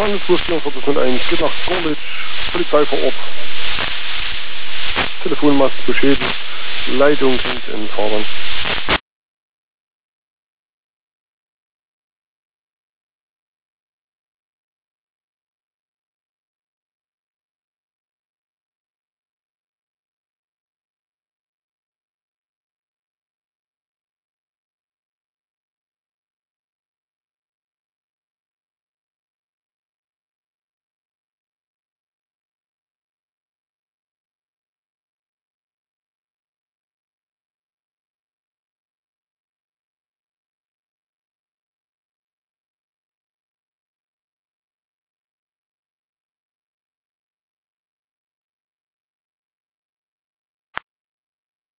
Verstanden, 24401, geht nach Gorlitz, Polizei vor Ort. Telefonmast beschädigt, Leitung sind in Fahrbahn.